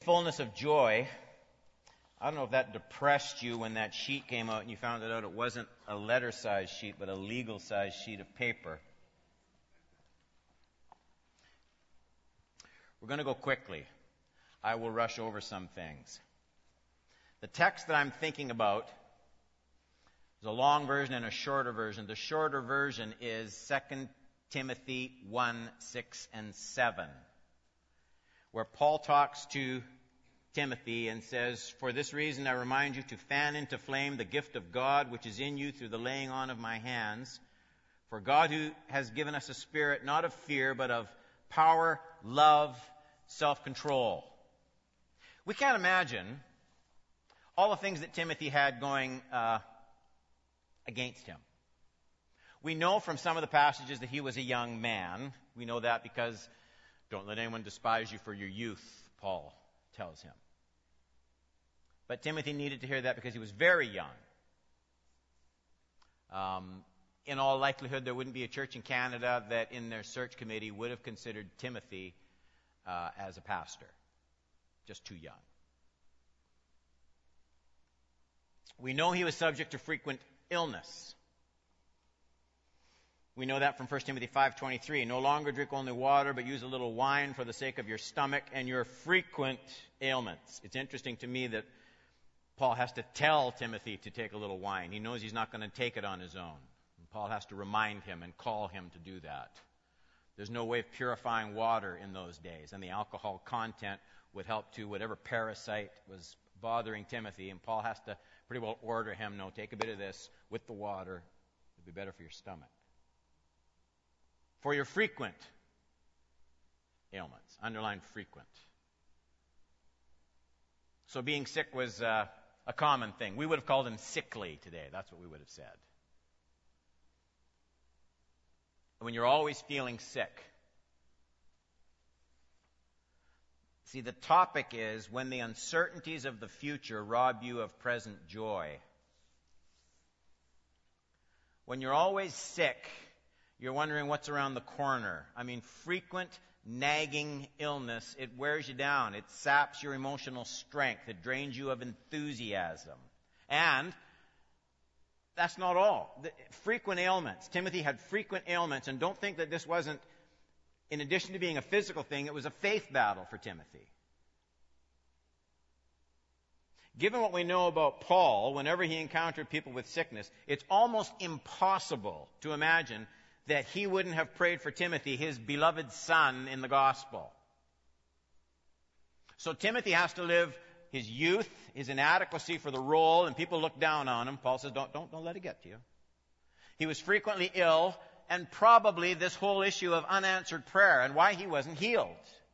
fullness of joy. I don't know if that depressed you when that sheet came out and you found out it wasn't a letter-sized sheet, but a legal-sized sheet of paper. We're going to go quickly. I will rush over some things. The text that I'm thinking about is a long version and a shorter version. The shorter version is 2 Timothy 1, 6, and 7, where Paul talks to Timothy and says, "For this reason I remind you to fan into flame the gift of God which is in you through the laying on of my hands. For God who has given us a spirit not of fear but of power, love, self-control." We can't imagine all the things that Timothy had going against him. We know from some of the passages that he was a young man. We know that because don't let anyone despise you for your youth, Paul tells him. But Timothy needed to hear that because he was very young. In all likelihood, there wouldn't be a church in Canada that in their search committee would have considered Timothy as a pastor. Just too young. We know he was subject to frequent illness. We know that from 1 Timothy 5:23. "No longer drink only water, but use a little wine for the sake of your stomach and your frequent ailments." It's interesting to me that Paul has to tell Timothy to take a little wine. He knows he's not going to take it on his own. And Paul has to remind him and call him to do that. There's no way of purifying water in those days, and the alcohol content would help to whatever parasite was bothering Timothy, and Paul has to pretty well order him, no, take a bit of this with the water. It'd be better for your stomach. For your frequent ailments. Underline frequent. So being sick was a common thing. We would have called him sickly today. That's what we would have said. When you're always feeling sick. See, the topic is when the uncertainties of the future rob you of present joy. When you're always sick, you're wondering what's around the corner. I mean, frequent, nagging illness, it wears you down. It saps your emotional strength. It drains you of enthusiasm. And that's not all. Frequent ailments. Timothy had frequent ailments, and don't think that this wasn't, in addition to being a physical thing, it was a faith battle for Timothy. Given what we know about Paul, whenever he encountered people with sickness, it's almost impossible to imagine that he wouldn't have prayed for Timothy, his beloved son in the gospel. So Timothy has to live his youth, his inadequacy for the role, and people look down on him. Paul says, don't let it get to you. He was frequently ill, and probably this whole issue of unanswered prayer and why he wasn't healed.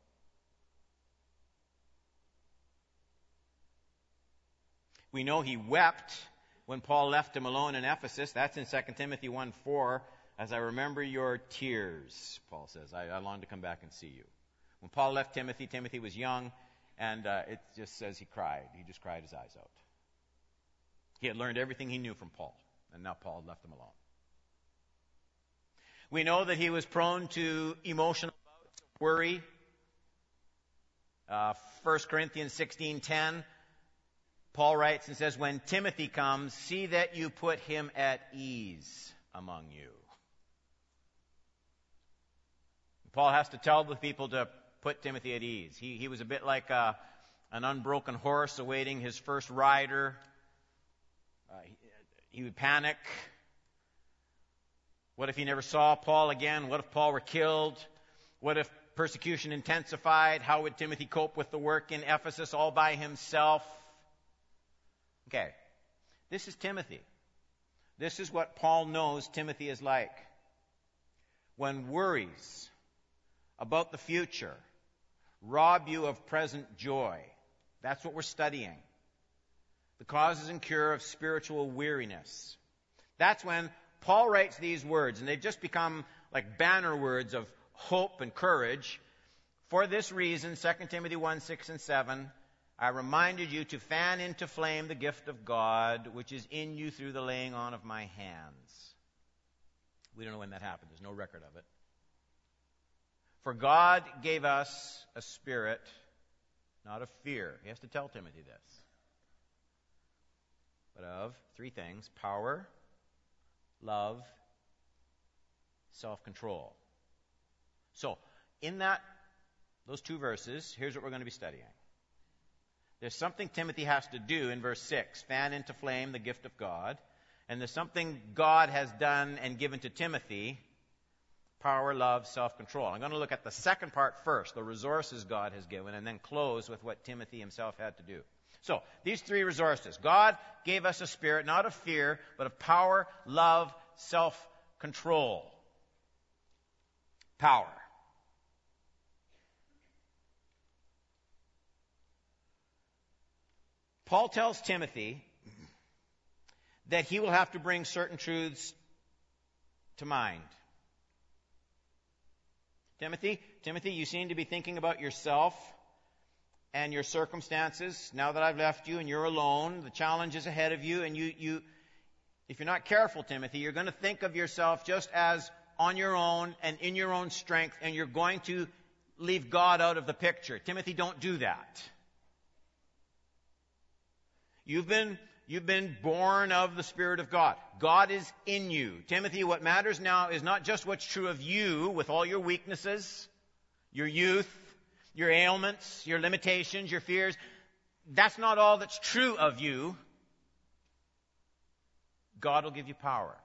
We know he wept when Paul left him alone in Ephesus. That's in 2 Timothy 1:4. "As I remember your tears," Paul says, I long to come back and see you. When Paul left Timothy, Timothy was young, and it just says he cried. He just cried his eyes out. He had learned everything he knew from Paul, and now Paul had left him alone. We know that he was prone to emotional bouts of worry. 1 Corinthians 16:10, Paul writes and says, "When Timothy comes, see that you put him at ease among you." Paul has to tell the people to put Timothy at ease. He was a bit like an unbroken horse awaiting his first rider. He would panic. What if he never saw Paul again? What if Paul were killed? What if persecution intensified? How would Timothy cope with the work in Ephesus all by himself? Okay, this is Timothy. This is what Paul knows Timothy is like. When worries about the future rob you of present joy. That's what we're studying. The causes and cure of spiritual weariness. That's when Paul writes these words, and they've just become like banner words of hope and courage. "For this reason," 2 Timothy 1, 6 and 7, "I reminded you to fan into flame the gift of God, which is in you through the laying on of my hands." We don't know when that happened. There's no record of it. "For God gave us a spirit not of fear. He has to tell Timothy this. But of three things: power, love, self-control. So, in those two verses, here's what we're going to be studying. There's something Timothy has to do in verse 6, fan into flame the gift of God. And there's something God has done and given to Timothy, power, love, self-control. I'm going to look at the second part first, the resources God has given, and then close with what Timothy himself had to do. So, these three resources. God gave us a spirit, not of fear, but of power, love, self-control. Power. Paul tells Timothy that he will have to bring certain truths to mind. Timothy, you seem to be thinking about yourself and your circumstances now that I've left you and you're alone. The challenge is ahead of you, and you if you're not careful, Timothy, you're going to think of yourself just as on your own and in your own strength, and you're going to leave God out of the picture. Timothy, don't do that. You've been born of the Spirit of God. God is in you. Timothy, what matters now is not just what's true of you with all your weaknesses, your youth, your ailments, your limitations, your fears. That's not all that's true of you. God will give you power.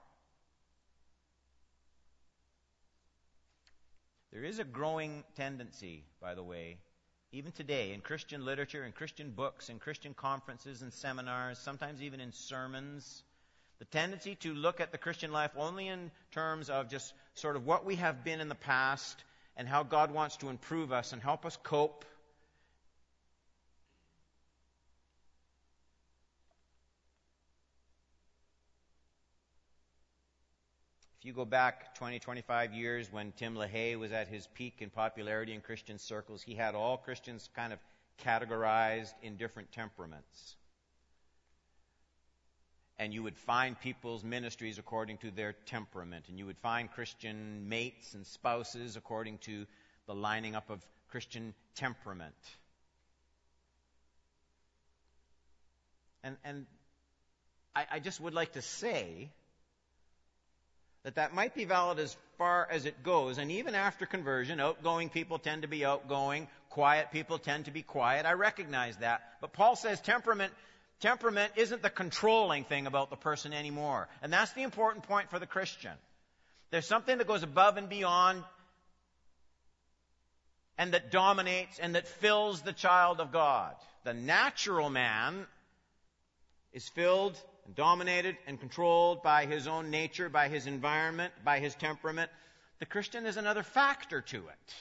There is a growing tendency, by the way, even today, in Christian literature, in Christian books, in Christian conferences and seminars, sometimes even in sermons, the tendency to look at the Christian life only in terms of just sort of what we have been in the past and how God wants to improve us and help us cope. If you go back 20, 25 years when Tim LaHaye was at his peak in popularity in Christian circles, he had all Christians kind of categorized in different temperaments. And you would find people's ministries according to their temperament. And you would find Christian mates and spouses according to the lining up of Christian temperament. And I just would like to say that might be valid as far as it goes. And even after conversion, outgoing people tend to be outgoing. Quiet people tend to be quiet. I recognize that. But Paul says temperament isn't the controlling thing about the person anymore. And that's the important point for the Christian. There's something that goes above and beyond and that dominates and that fills the child of God. The natural man is filled and dominated and controlled by his own nature, by his environment, by his temperament. The Christian is another factor to it.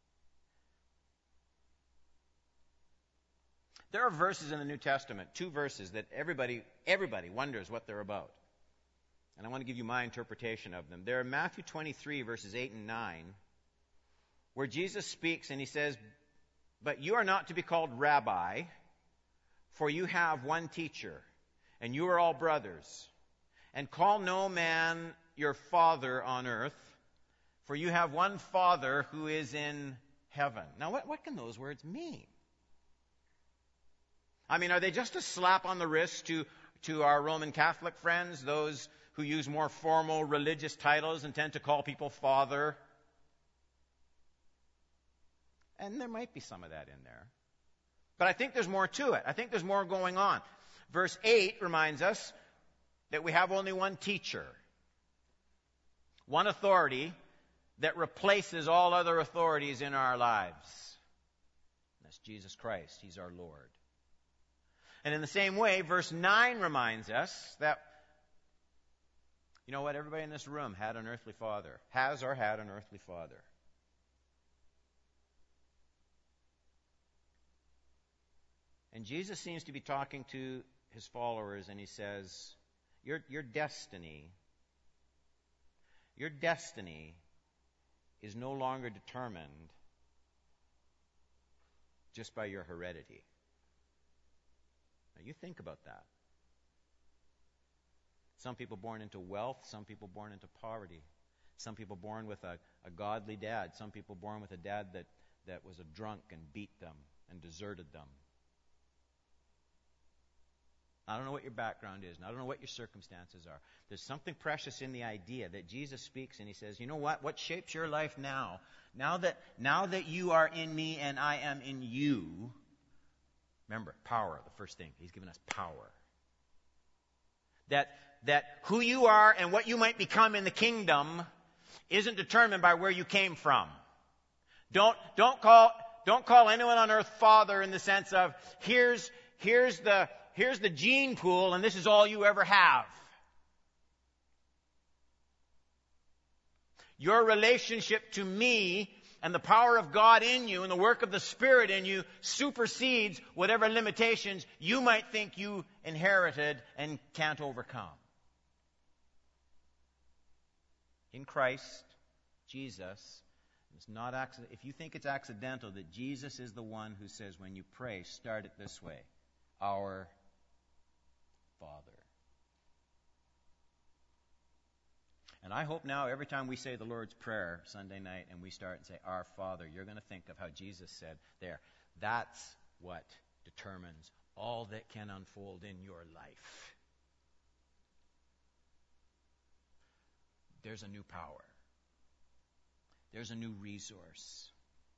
There are verses in the New Testament, two verses that everybody wonders what they're about. And I want to give you my interpretation of them. They're in Matthew 23, verses 8 and 9, where Jesus speaks and he says, "But you are not to be called rabbi, for you have one teacher, and you are all brothers. And call no man your father on earth, for you have one Father who is in heaven." Now, what can those words mean? I mean, are they just a slap on the wrist to our Roman Catholic friends, those who use more formal religious titles and tend to call people Father? And there might be some of that in there. But I think there's more to it. I think there's more going on. Verse 8 reminds us that we have only one teacher, one authority that replaces all other authorities in our lives. That's Jesus Christ. He's our Lord. And in the same way, verse 9 reminds us that, you know what, everybody in this room had an earthly father, has or had an earthly father. And Jesus seems to be talking to his followers, and he says, your destiny is no longer determined just by your heredity. Now, you think about that. Some people born into wealth, some people born into poverty, some people born with a godly dad, some people born with a dad that was a drunk and beat them, and deserted them. I don't know what your background is, and I don't know what your circumstances are. There's something precious in the idea that Jesus speaks, and he says, you know what? What shapes your life now? Now that you are in me and I am in you, remember, power, the first thing. He's given us power. That who you are and what you might become in the kingdom isn't determined by where you came from. Don't call anyone on earth father in the sense of here's the gene pool and this is all you ever have. Your relationship to me and the power of God in you and the work of the Spirit in you supersedes whatever limitations you might think you inherited and can't overcome. In Christ, Jesus, it's not accident. If you think it's accidental that Jesus is the one who says when you pray, start it this way, Our Father. And I hope now every time we say the Lord's Prayer Sunday night and we start and say, Our Father, you're going to think of how Jesus said there. That's what determines all that can unfold in your life. There's a new power. There's a new resource.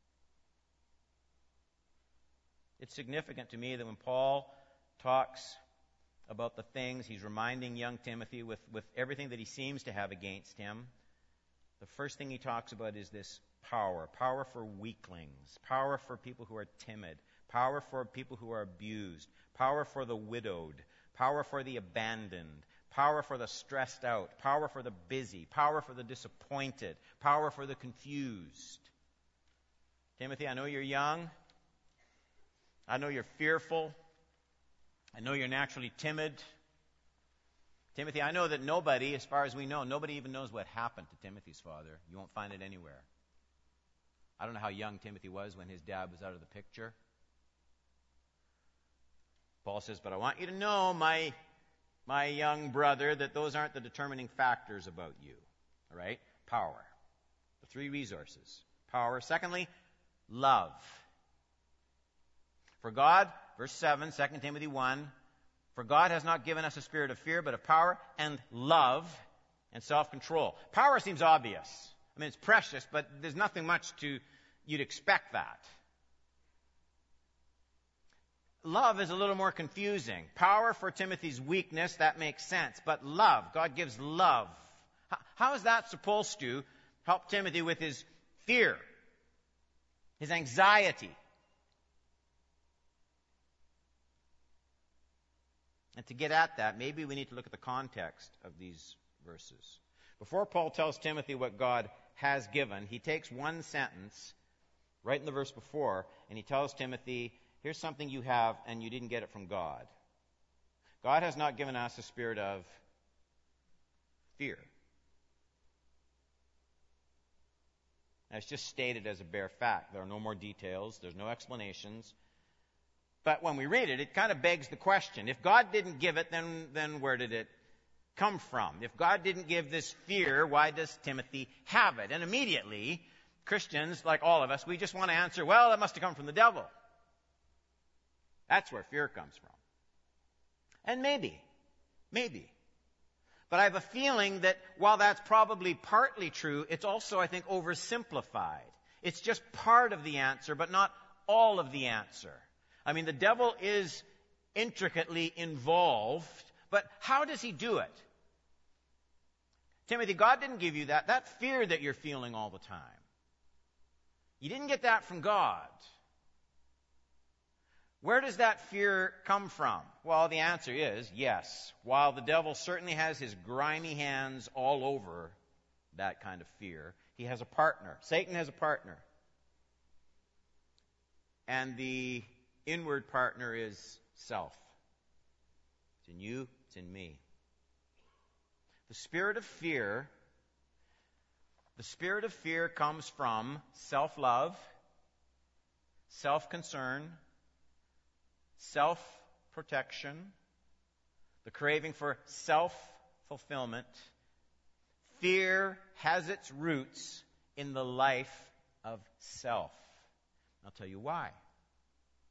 It's significant to me that when Paul talks about the things he's reminding young Timothy with everything that he seems to have against him, the first thing he talks about is this power. Power for weaklings. Power for people who are timid. Power for people who are abused. Power for the widowed. Power for the abandoned. Power for the stressed out. Power for the busy. Power for the disappointed. Power for the confused. Timothy, I know you're young. I know you're fearful. I know you're naturally timid. Timothy, I know that nobody, as far as we know, nobody even knows what happened to Timothy's father. You won't find it anywhere. I don't know how young Timothy was when his dad was out of the picture. Paul says, but I want you to know, my young brother, that those aren't the determining factors about you. All right? Power. The three resources. Power. Secondly, love. For God, verse 7, 2 Timothy 1, for God has not given us a spirit of fear, but of power and love and self-control. Power seems obvious. I mean, it's precious, but there's nothing much you'd expect that. Love is a little more confusing. Power for Timothy's weakness, that makes sense. But love, God gives love. How is that supposed to help Timothy with his fear, his anxiety? And to get at that, maybe we need to look at the context of these verses. Before Paul tells Timothy what God has given, he takes one sentence right in the verse before, and he tells Timothy, here's something you have, and you didn't get it from God. God has not given us a spirit of fear. Now, it's just stated as a bare fact. There are no more details. There's no explanations. But when we read it, it kind of begs the question. If God didn't give it, then where did it come from? If God didn't give this fear, why does Timothy have it? And immediately, Christians, like all of us, we just want to answer, well, it must have come from the devil. That's where fear comes from. And maybe. But I have a feeling that while that's probably partly true, it's also, I think, oversimplified. It's just part of the answer, but not all of the answer. I mean, the devil is intricately involved, but how does he do it? Timothy, God didn't give you that fear that you're feeling all the time. You didn't get that from God. Where does that fear come from? Well, the answer is yes. While the devil certainly has his grimy hands all over that kind of fear, he has a partner. Satan has a partner. And the inward partner is self. It's in you, it's in me. The spirit of fear comes from self-love, self-concern, self-protection, the craving for self-fulfillment. Fear has its roots in the life of self. I'll tell you why.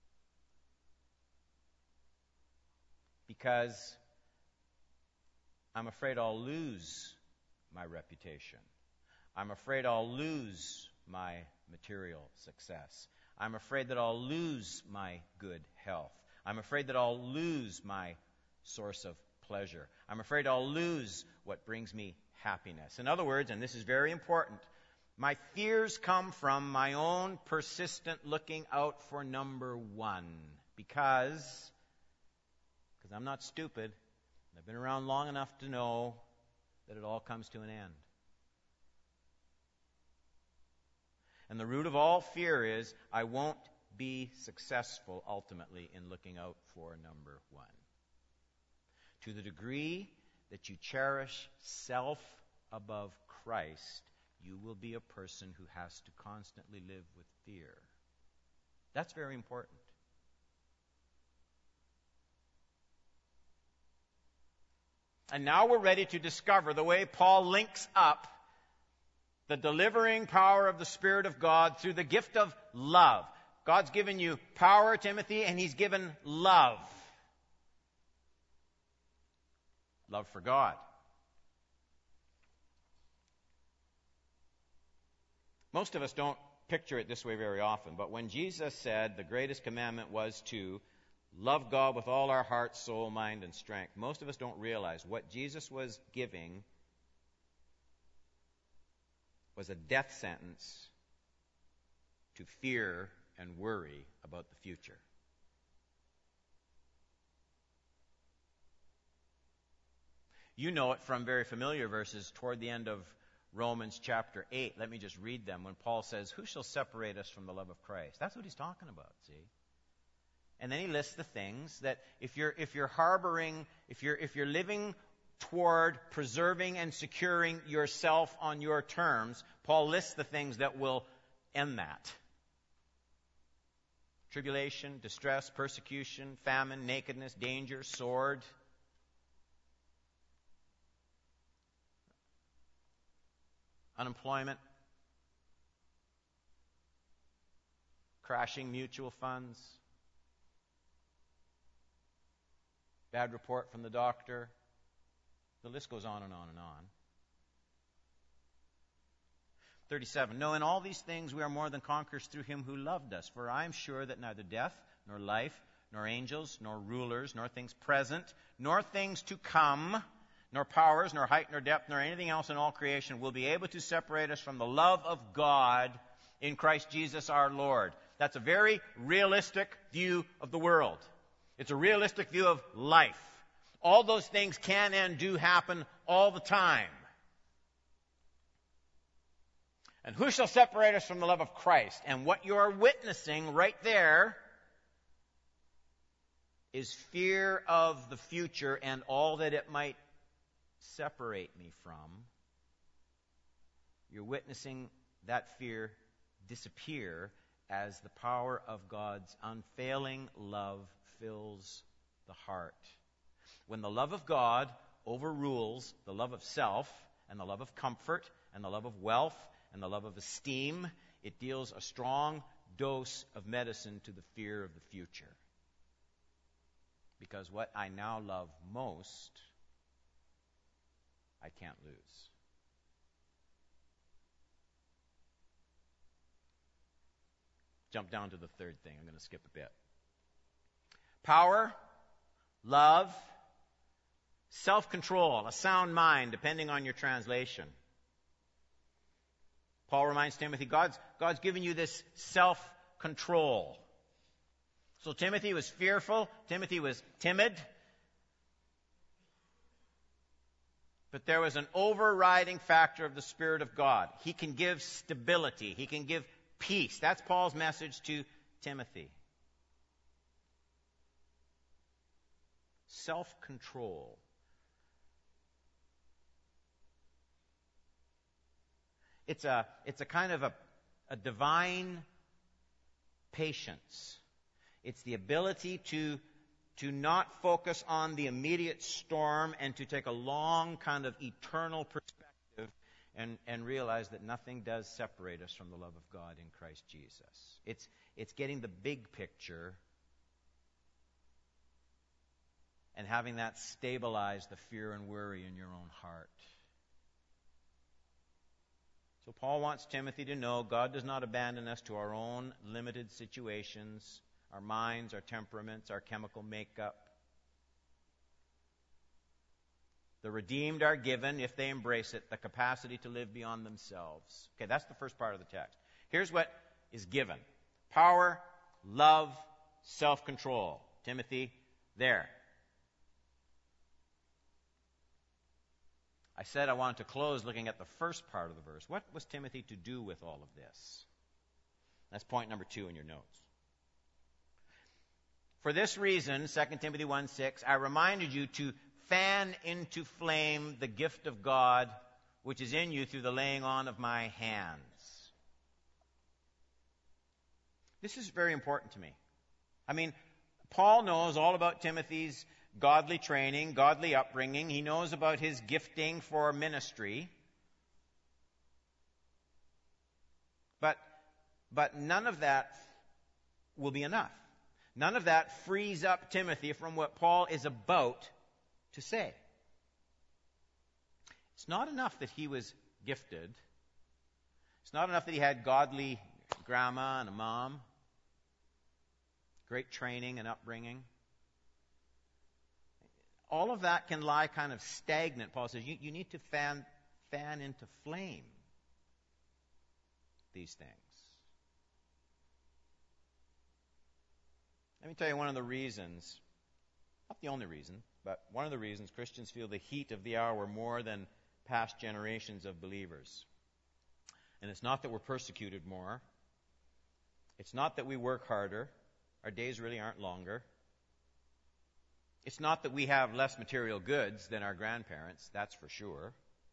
because I'm afraid I'll lose my reputation. I'm afraid I'll lose my material success. I'm afraid that I'll lose my good health. I'm afraid that I'll lose my source of pleasure. I'm afraid I'll lose what brings me happiness. In other words, and this is very important, my fears come from my own persistent looking out for number one. Because I'm not stupid. I've been around long enough to know that it all comes to an end. And the root of all fear is I won't be successful ultimately in looking out for number one. To the degree that you cherish self above Christ, you will be a person who has to constantly live with fear. That's very important. And now we're ready to discover the way Paul links up the delivering power of the Spirit of God through the gift of love. God's given you power, Timothy, and He's given love. Love for God. Most of us don't picture it this way very often, but when Jesus said the greatest commandment was to love God with all our heart, soul, mind, and strength, most of us don't realize what Jesus was giving was a death sentence to fear and worry about the future. You know it from very familiar verses toward the end of Romans chapter 8. Let me just read them when Paul says, "Who shall separate us from the love of Christ?" That's what he's talking about, see? And then he lists the things that if you're harboring, if you're living toward preserving and securing yourself on your terms, Paul lists the things that will end that. Tribulation, distress, persecution, famine, nakedness, danger, sword. Unemployment. Crashing mutual funds. Bad report from the doctor. The list goes on and on and on. 37. No, in all these things we are more than conquerors through Him who loved us. For I am sure that neither death, nor life, nor angels, nor rulers, nor things present, nor things to come, nor powers, nor height, nor depth, nor anything else in all creation will be able to separate us from the love of God in Christ Jesus our Lord. That's a very realistic view of the world. It's a realistic view of life. All those things can and do happen all the time. And who shall separate us from the love of Christ? And what you're witnessing right there is fear of the future and all that it might separate me from. You're witnessing that fear disappear as the power of God's unfailing love fills the heart. When the love of God overrules the love of self and the love of comfort and the love of wealth and the love of esteem, it deals a strong dose of medicine to the fear of the future. Because what I now love most, I can't lose. Jump down to the third thing. I'm going to skip a bit. Power, love, self-control, a sound mind, depending on your translation. Paul reminds Timothy, God's given you this self-control. So Timothy was fearful. Timothy was timid. But there was an overriding factor of the Spirit of God. He can give stability. He can give peace. That's Paul's message to Timothy. Self-control. It's a kind of a divine patience. It's the ability to not focus on the immediate storm and to take a long kind of eternal perspective and realize that nothing does separate us from the love of God in Christ Jesus. It's getting the big picture and having that stabilize the fear and worry in your own heart. So Paul wants Timothy to know God does not abandon us to our own limited situations, our minds, our temperaments, our chemical makeup. The redeemed are given, if they embrace it, the capacity to live beyond themselves. Okay, that's the first part of the text. Here's what is given. Power, love, self-control. Timothy, there. I said I wanted to close looking at the first part of the verse. What was Timothy to do with all of this? That's point number 2 in your notes. For this reason, 2 Timothy 1:6, I reminded you to fan into flame the gift of God which is in you through the laying on of my hands. This is very important to me. I mean, Paul knows all about Timothy's godly training, godly upbringing. He knows about his gifting for ministry. But none of that will be enough. None of that frees up Timothy from what Paul is about to say. It's not enough that he was gifted. It's not enough that he had godly grandma and a mom, great training and upbringing. All of that can lie kind of stagnant. Paul says you need to fan into flame these things. Let me tell you one of the reasons, not the only reason, but one of the reasons Christians feel the heat of the hour more than past generations of believers. And it's not that we're persecuted more. It's not that we work harder. Our days really aren't longer. It's not that we have less material goods than our grandparents, that's for sure.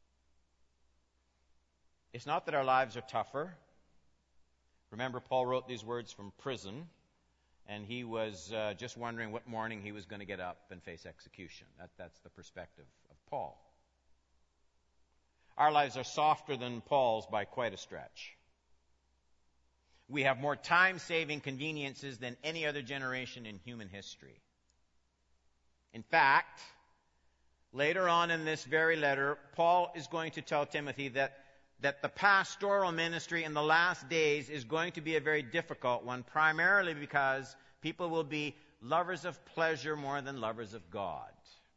It's not that our lives are tougher. Remember, Paul wrote these words from prison, and he was just wondering what morning he was going to get up and face execution. That's the perspective of Paul. Our lives are softer than Paul's by quite a stretch. We have more time-saving conveniences than any other generation in human history. In fact, later on in this very letter, Paul is going to tell Timothy that the pastoral ministry in the last days is going to be a very difficult one, primarily because people will be lovers of pleasure more than lovers of God.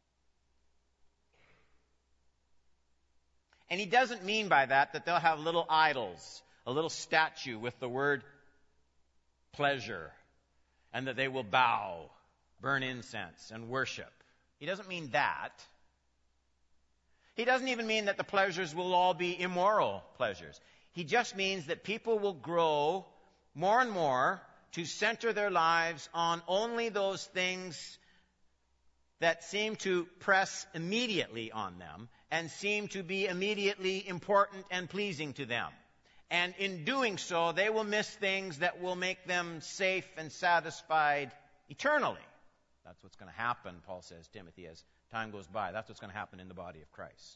And he doesn't mean by that they'll have little idols, a little statue with the word pleasure, and that they will bow, burn incense, and worship. He doesn't mean that. He doesn't even mean that the pleasures will all be immoral pleasures. He just means that people will grow more and more to center their lives on only those things that seem to press immediately on them and seem to be immediately important and pleasing to them. And in doing so, they will miss things that will make them safe and satisfied eternally. That's what's going to happen, Paul says, Timothy, as time goes by. That's what's going to happen in the body of Christ.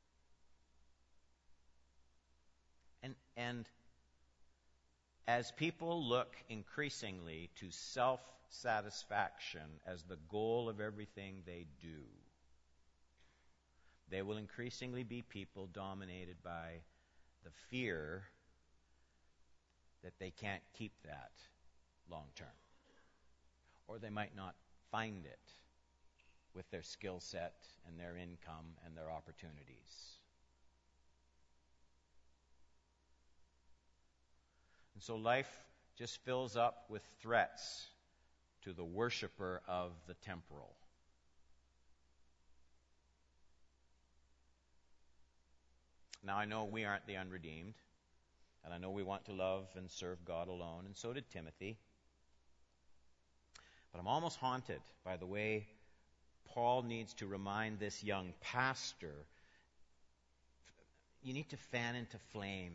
And as people look increasingly to self-satisfaction as the goal of everything they do, they will increasingly be people dominated by the fear that they can't keep that long term. Or they might not find it with their skill set and their income and their opportunities. And so life just fills up with threats to the worshiper of the temporal. Now, I know we aren't the unredeemed, and I know we want to love and serve God alone, and so did Timothy. But I'm almost haunted by the way Paul needs to remind this young pastor, you need to fan into flame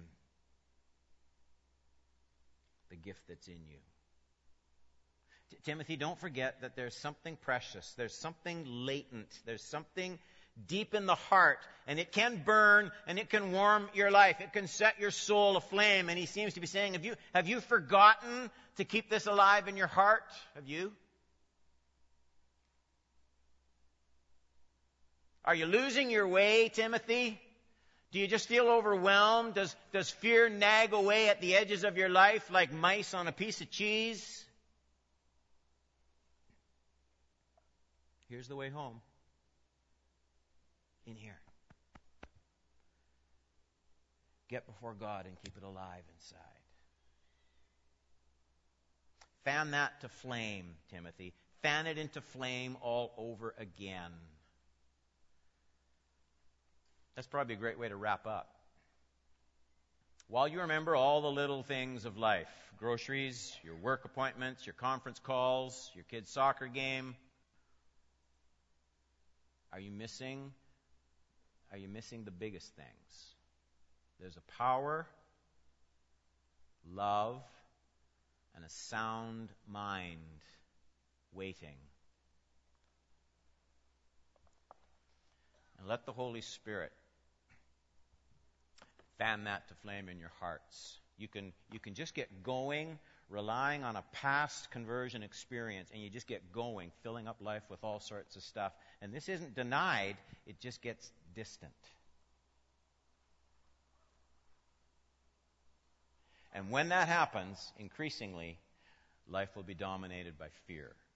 the gift that's in you. Timothy, don't forget that there's something precious. There's something latent. There's something deep in the heart, and it can burn and it can warm your life. It can set your soul aflame. And he seems to be saying, have you forgotten to keep this alive in your heart? Have you? Are you losing your way, Timothy? Do you just feel overwhelmed? Does fear nag away at the edges of your life like mice on a piece of cheese? Here's the way home. In here. Get before God and keep it alive inside. Fan that to flame, Timothy. Fan it into flame all over again. That's probably a great way to wrap up. While you remember all the little things of life, groceries, your work appointments, your conference calls, your kid's soccer game, are you missing the biggest things? There's a power, love, and a sound mind waiting. And let the Holy Spirit fan that to flame in your hearts. You can just get going, relying on a past conversion experience, and you just get going, filling up life with all sorts of stuff. And this isn't denied, it just gets distant. And when that happens, increasingly, life will be dominated by fear.